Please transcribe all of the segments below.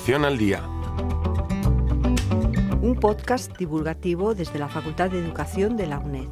Educación al Día. Un podcast divulgativo desde la Facultad de Educación de la UNED.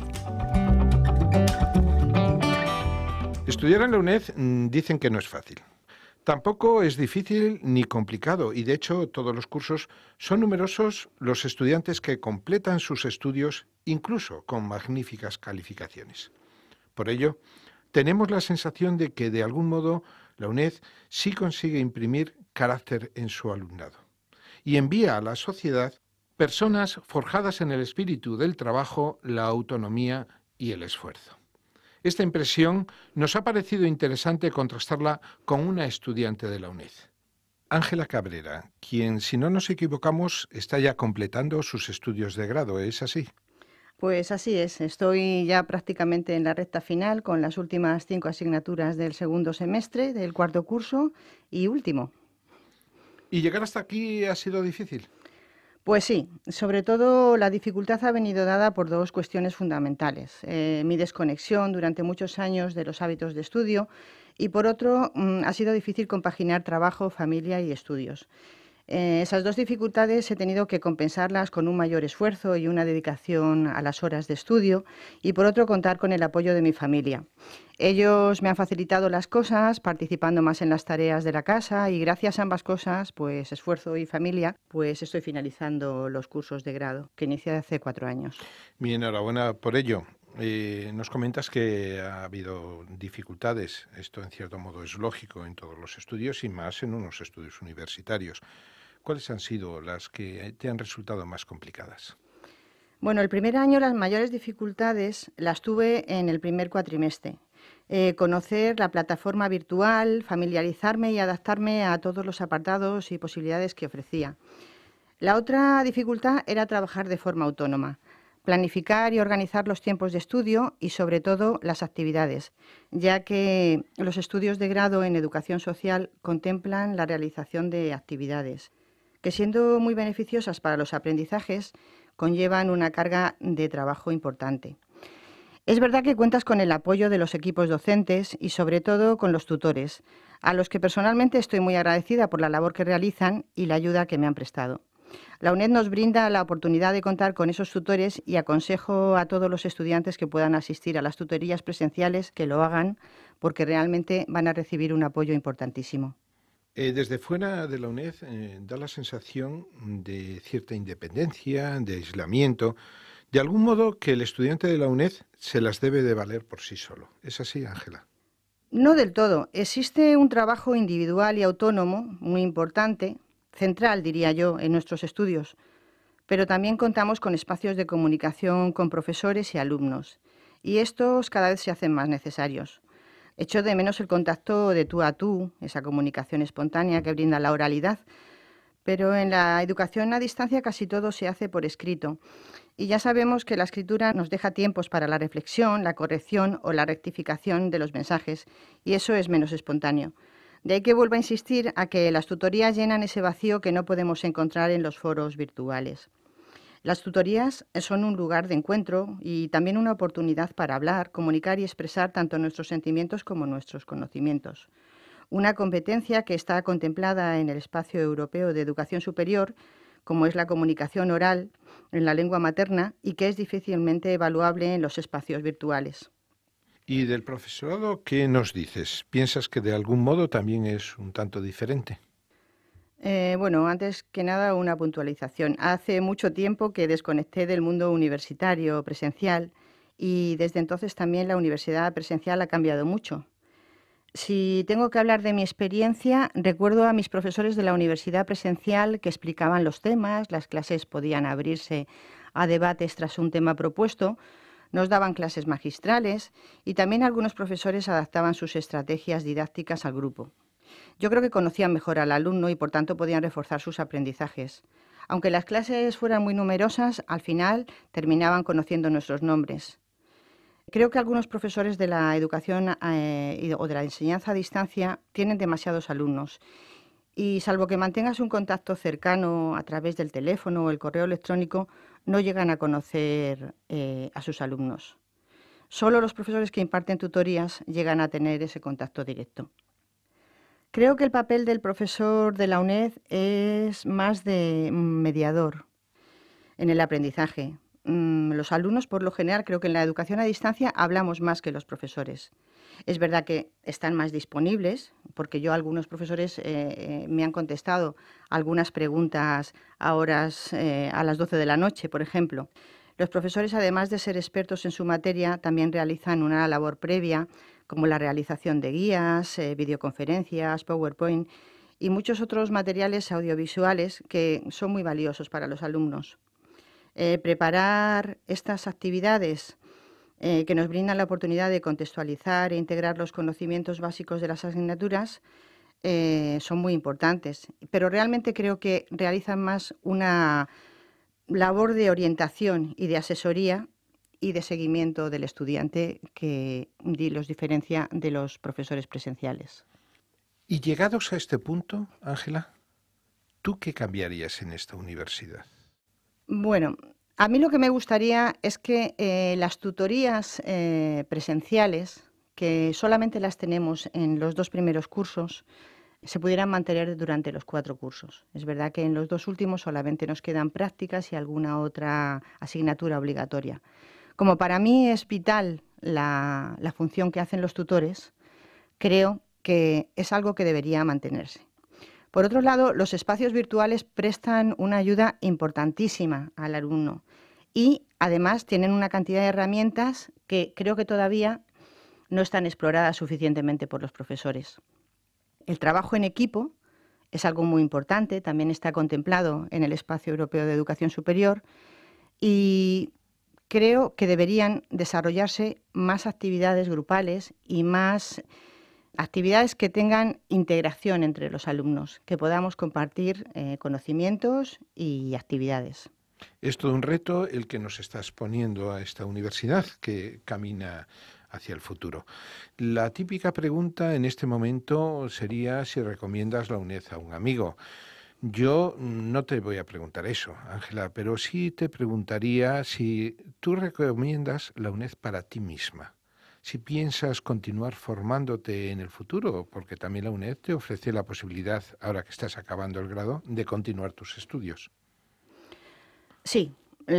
Estudiar en la UNED dicen que no es fácil. Tampoco es difícil ni complicado y de hecho todos los cursos son numerosos los estudiantes que completan sus estudios incluso con magníficas calificaciones. Por ello, tenemos la sensación de que de algún modo la UNED sí consigue imprimir carácter en su alumnado y envía a la sociedad personas forjadas en el espíritu del trabajo, la autonomía y el esfuerzo. Esta impresión nos ha parecido interesante contrastarla con una estudiante de la UNED, Ángela Cabrera, quien, si no nos equivocamos, está ya completando sus estudios de grado. ¿Es así? Pues así es, estoy ya prácticamente en la recta final con las últimas 5 asignaturas del segundo semestre, del cuarto curso y último. ¿Y llegar hasta aquí ha sido difícil? Pues sí, sobre todo la dificultad ha venido dada por dos cuestiones fundamentales. Mi desconexión durante muchos años de los hábitos de estudio y por otro ha sido difícil compaginar trabajo, familia y estudios. Esas dos dificultades he tenido que compensarlas con un mayor esfuerzo y una dedicación a las horas de estudio y por otro contar con el apoyo de mi familia. Ellos me han facilitado las cosas participando más en las tareas de la casa y gracias a ambas cosas, pues esfuerzo y familia, pues estoy finalizando los cursos de grado que inicié hace 4 años. Mi enhorabuena por ello. Nos comentas que ha habido dificultades, esto en cierto modo es lógico en todos los estudios y más en unos estudios universitarios. ¿Cuáles han sido las que te han resultado más complicadas? Bueno, el primer año las mayores dificultades las tuve en el primer cuatrimestre. Conocer la plataforma virtual, familiarizarme y adaptarme a todos los apartados y posibilidades que ofrecía. La otra dificultad era trabajar de forma autónoma, planificar y organizar los tiempos de estudio y sobre todo las actividades, ya que los estudios de grado en educación social contemplan la realización de actividades, que siendo muy beneficiosas para los aprendizajes, conllevan una carga de trabajo importante. Es verdad que cuentas con el apoyo de los equipos docentes y sobre todo con los tutores, a los que personalmente estoy muy agradecida por la labor que realizan y la ayuda que me han prestado. La UNED nos brinda la oportunidad de contar con esos tutores y aconsejo a todos los estudiantes que puedan asistir a las tutorías presenciales que lo hagan porque realmente van a recibir un apoyo importantísimo. Desde fuera de la UNED da la sensación de cierta independencia, de aislamiento, de algún modo que el estudiante de la UNED se las debe de valer por sí solo. ¿Es así, Ángela? No del todo. Existe un trabajo individual y autónomo muy importante, central diría yo, en nuestros estudios, pero también contamos con espacios de comunicación con profesores y alumnos, y estos cada vez se hacen más necesarios. Echo de menos el contacto de tú a tú, esa comunicación espontánea que brinda la oralidad, pero en la educación a distancia casi todo se hace por escrito. Y ya sabemos que la escritura nos deja tiempos para la reflexión, la corrección o la rectificación de los mensajes, y eso es menos espontáneo. De ahí que vuelvo a insistir a que las tutorías llenan ese vacío que no podemos encontrar en los foros virtuales. Las tutorías son un lugar de encuentro y también una oportunidad para hablar, comunicar y expresar tanto nuestros sentimientos como nuestros conocimientos. Una competencia que está contemplada en el Espacio Europeo de Educación Superior, como es la comunicación oral en la lengua materna y que es difícilmente evaluable en los espacios virtuales. ¿Y del profesorado qué nos dices? ¿Piensas que de algún modo también es un tanto diferente? Bueno, antes que nada una puntualización. Hace mucho tiempo que desconecté del mundo universitario presencial y desde entonces también la universidad presencial ha cambiado mucho. Si tengo que hablar de mi experiencia, recuerdo a mis profesores de la universidad presencial que explicaban los temas, las clases podían abrirse a debates tras un tema propuesto, nos daban clases magistrales y también algunos profesores adaptaban sus estrategias didácticas al grupo. Yo creo que conocían mejor al alumno y por tanto podían reforzar sus aprendizajes. Aunque las clases fueran muy numerosas, al final terminaban conociendo nuestros nombres. Creo que algunos profesores de la educación o de la enseñanza a distancia tienen demasiados alumnos y salvo que mantengas un contacto cercano a través del teléfono o el correo electrónico, no llegan a conocer a sus alumnos. Solo los profesores que imparten tutorías llegan a tener ese contacto directo. Creo que el papel del profesor de la UNED es más de mediador en el aprendizaje. Los alumnos, por lo general, creo que en la educación a distancia hablamos más que los profesores. Es verdad que están más disponibles, porque algunos profesores me han contestado algunas preguntas a horas, a las 12 de la noche, por ejemplo. Los profesores, además de ser expertos en su materia, también realizan una labor previa, como la realización de guías, videoconferencias, PowerPoint y muchos otros materiales audiovisuales que son muy valiosos para los alumnos. Preparar estas actividades que nos brindan la oportunidad de contextualizar e integrar los conocimientos básicos de las asignaturas son muy importantes, pero realmente creo que realizan más una labor de orientación y de asesoría y de seguimiento del estudiante que los diferencia de los profesores presenciales. Y llegados a este punto, Ángela, ¿tú qué cambiarías en esta universidad? Bueno, a mí lo que me gustaría es que las tutorías presenciales, que solamente las tenemos en los 2 primeros cursos, se pudieran mantener durante los 4 cursos. Es verdad que en los 2 últimos solamente nos quedan prácticas y alguna otra asignatura obligatoria. Como para mí es vital la función que hacen los tutores, creo que es algo que debería mantenerse. Por otro lado, los espacios virtuales prestan una ayuda importantísima al alumno y además tienen una cantidad de herramientas que creo que todavía no están exploradas suficientemente por los profesores. El trabajo en equipo es algo muy importante, también está contemplado en el Espacio Europeo de Educación Superior y creo que deberían desarrollarse más actividades grupales y más actividades que tengan integración entre los alumnos, que podamos compartir conocimientos y actividades. Es todo un reto el que nos estás poniendo a esta universidad que camina hacia el futuro. La típica pregunta en este momento sería si recomiendas la UNED a un amigo. Yo no te voy a preguntar eso, Ángela, pero sí te preguntaría si tú recomiendas la UNED para ti misma. Si piensas continuar formándote en el futuro, porque también la UNED te ofrece la posibilidad, ahora que estás acabando el grado, de continuar tus estudios. Sí,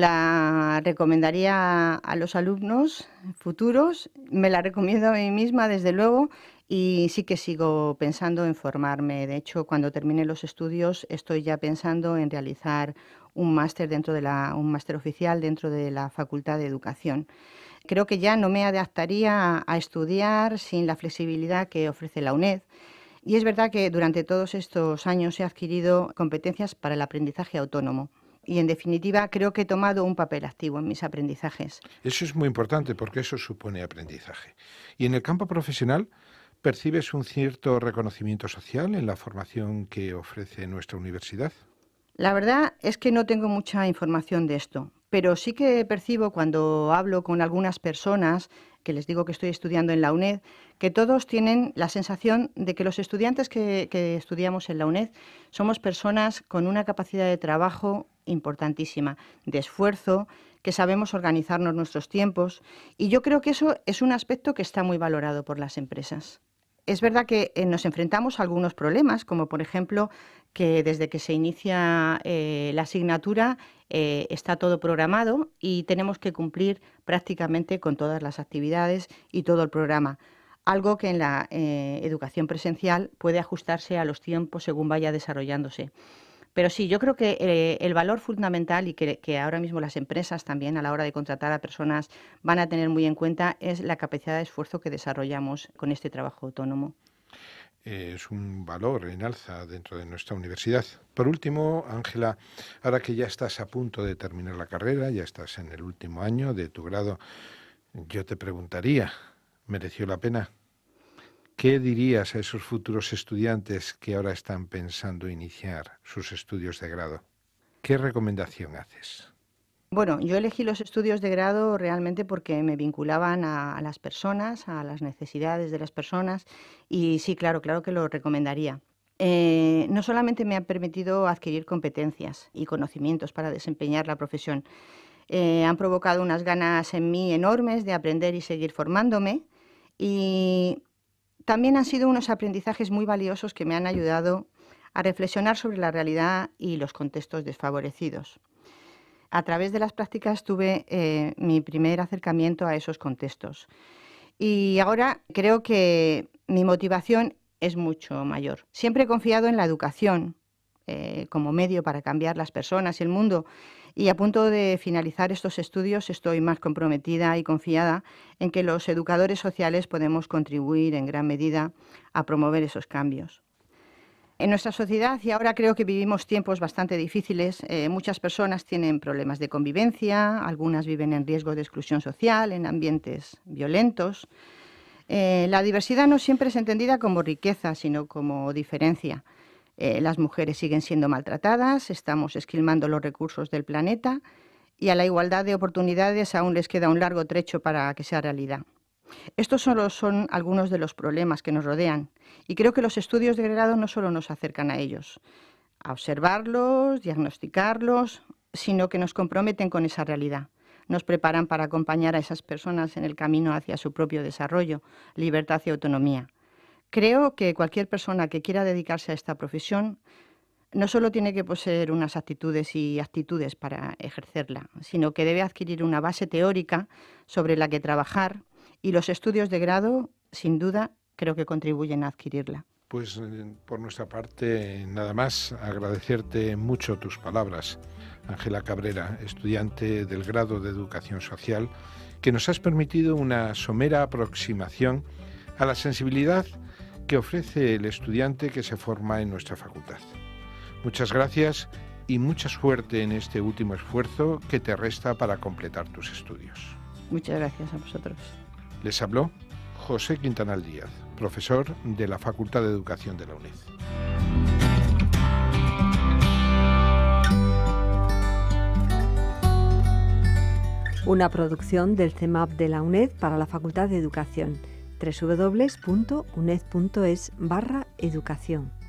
la recomendaría a los alumnos futuros, me la recomiendo a mí misma, desde luego, y sí que sigo pensando en formarme. De hecho, cuando termine los estudios, estoy ya pensando en realizar un máster un máster oficial dentro de la Facultad de Educación. Creo que ya no me adaptaría a estudiar sin la flexibilidad que ofrece la UNED. Y es verdad que durante todos estos años he adquirido competencias para el aprendizaje autónomo. Y, en definitiva, creo que he tomado un papel activo en mis aprendizajes. Eso es muy importante porque eso supone aprendizaje. Y en el campo profesional, ¿percibes un cierto reconocimiento social en la formación que ofrece nuestra universidad? La verdad es que no tengo mucha información de esto, pero sí que percibo cuando hablo con algunas personas que les digo que estoy estudiando en la UNED, que todos tienen la sensación de que los estudiantes que estudiamos en la UNED somos personas con una capacidad de trabajo importantísima, de esfuerzo, que sabemos organizarnos nuestros tiempos, y yo creo que eso es un aspecto que está muy valorado por las empresas. Es verdad que nos enfrentamos a algunos problemas, como por ejemplo que desde que se inicia la asignatura está todo programado y tenemos que cumplir prácticamente con todas las actividades y todo el programa. Algo que en la educación presencial puede ajustarse a los tiempos según vaya desarrollándose. Pero sí, yo creo que el valor fundamental y que ahora mismo las empresas también a la hora de contratar a personas van a tener muy en cuenta es la capacidad de esfuerzo que desarrollamos con este trabajo autónomo. Es un valor en alza dentro de nuestra universidad. Por último, Ángela, ahora que ya estás a punto de terminar la carrera, ya estás en el último año de tu grado, yo te preguntaría, ¿mereció la pena? ¿Qué dirías a esos futuros estudiantes que ahora están pensando iniciar sus estudios de grado? ¿Qué recomendación haces? Bueno, yo elegí los estudios de grado realmente porque me vinculaban a las personas, a las necesidades de las personas y sí, claro que lo recomendaría. No solamente me ha permitido adquirir competencias y conocimientos para desempeñar la profesión, han provocado unas ganas en mí enormes de aprender y seguir formándome y también han sido unos aprendizajes muy valiosos que me han ayudado a reflexionar sobre la realidad y los contextos desfavorecidos. A través de las prácticas tuve mi primer acercamiento a esos contextos. Y ahora creo que mi motivación es mucho mayor. Siempre he confiado en la educación como medio para cambiar las personas y el mundo. Y a punto de finalizar estos estudios estoy más comprometida y confiada en que los educadores sociales podemos contribuir en gran medida a promover esos cambios. En nuestra sociedad, y ahora creo que vivimos tiempos bastante difíciles, muchas personas tienen problemas de convivencia, algunas viven en riesgo de exclusión social, en ambientes violentos. La diversidad no siempre es entendida como riqueza, sino como diferencia. Las mujeres siguen siendo maltratadas, estamos esquilmando los recursos del planeta y a la igualdad de oportunidades aún les queda un largo trecho para que sea realidad. Estos solo son algunos de los problemas que nos rodean y creo que los estudios de grado no solo nos acercan a ellos, a observarlos, diagnosticarlos, sino que nos comprometen con esa realidad. Nos preparan para acompañar a esas personas en el camino hacia su propio desarrollo, libertad y autonomía. Creo que cualquier persona que quiera dedicarse a esta profesión no solo tiene que poseer unas actitudes y actitudes para ejercerla, sino que debe adquirir una base teórica sobre la que trabajar y los estudios de grado, sin duda, creo que contribuyen a adquirirla. Pues por nuestra parte, nada más, agradecerte mucho tus palabras, Ángela Cabrera, estudiante del grado de Educación Social, que nos has permitido una somera aproximación a la sensibilidad que ofrece el estudiante que se forma en nuestra facultad. Muchas gracias y mucha suerte en este último esfuerzo que te resta para completar tus estudios. Muchas gracias a vosotros. Les habló José Quintanal Díaz, profesor de la Facultad de Educación de la UNED. Una producción del CEMAP de la UNED para la Facultad de Educación. www.uned.es/educación